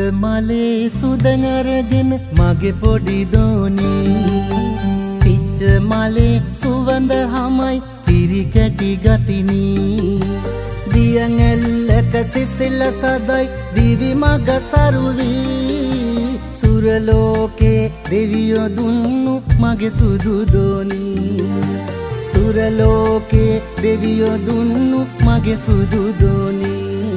මලේ සුදන් අරගෙන මගේ පොඩි දෝනී පිච්ච මලේ සුවඳ හමයි කිරි කැටි ගතිනී දියන් එල්ලක සිසිල සදයි දිවි මග සරුවී සුරලෝකේ දෙවියෝ දුන්නු මගේ සුදු දෝනී සුරලෝකේ දෙවියෝ දුන්නු මගේ සුදු දෝනී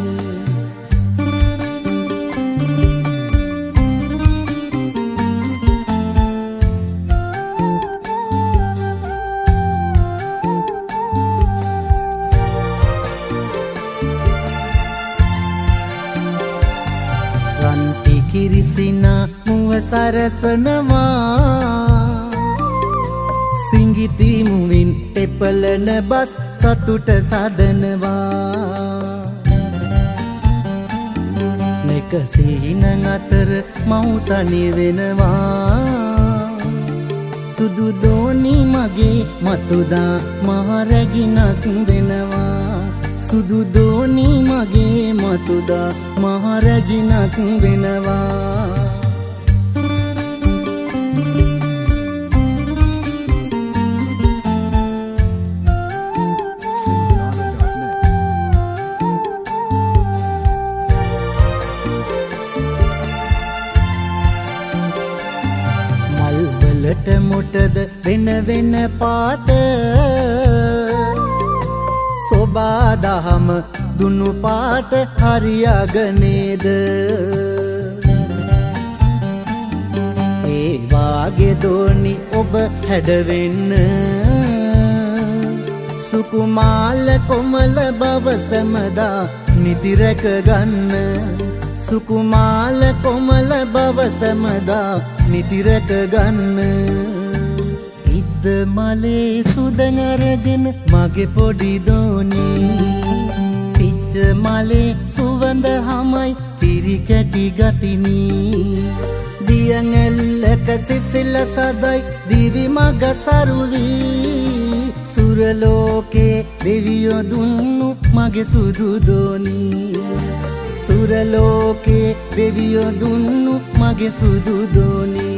කිරිසිනා මුව සරසනවා සිංගිති මුවින් එපලන බස් සතුට සදනවා නෙක සීන අතර මවුතනි වෙනවා සුදු දෝනි මගේ මතුදා මහරැගිනක් වෙනවා සුදු දෝනි මගේ මතුදා මහරැජිනක් වෙනවා මල්වලට මොටද වෙන වෙන පාට සොබා දහම දුනු පාට හරියගනේද ඒ වාගේ දෝනි ඔබ හැඩවෙන්න සුකුමාල කොමල බව සැමදා නිතිරැක ගන්න සුකුමාල කොමල බව සැමදා නිතිරැක ගන්න මලේ සුදන් අරගෙන මගේ පොඩි දෝනී පිච්ච මලේ සුවඳ හමයි කිරි කැටි ගතිනී දියන් එල්ලක සිසිල සදයි දිවි මග සරුවී සුරලෝකේ දෙවියෝ දුන්නු මගේ සුදු දෝනී සුරලෝකේ දෙවියෝ දුන්නු මගේ සුදු දෝනී